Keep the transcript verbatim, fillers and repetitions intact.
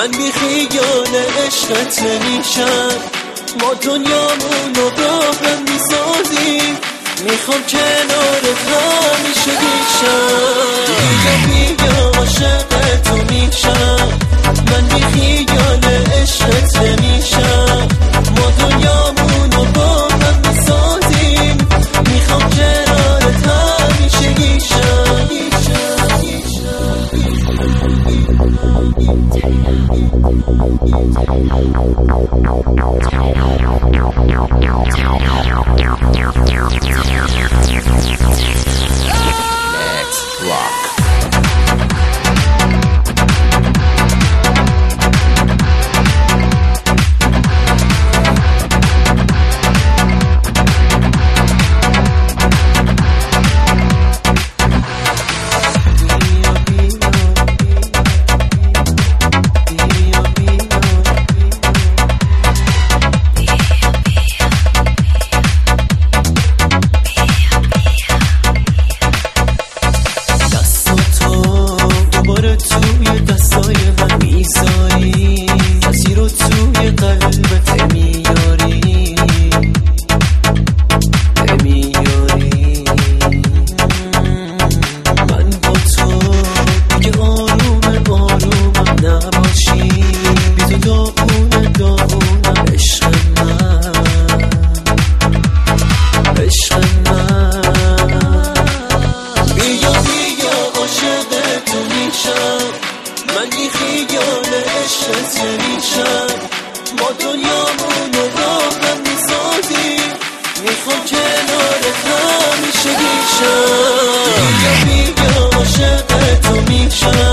من بی خیال عشقت نمیشم، ما دنیامونو با هم میسازیم، میخوام کنارت همیشه باشم. بیا بیا عاشق تو میشم، من بی خیال عشقت نمیشم، ما دنیامونو با هم میسازیم، میخوام کنارت همیشه باشم. Let's rock. توی دستای من میذاری، کسی رو توی قلبت میاری، نمیاری. من با تو دیگه آروم آرومم نباشی، بی تو داغونه داغونم. عشق من عشق من، بیا بیا عاشق تو میشم، من بی خیال عشقت نمیشم، ما دنیامونو با هم میسازیم، میخوام کنارت همیشه باشم. بیا بیا عاشق تو میشم،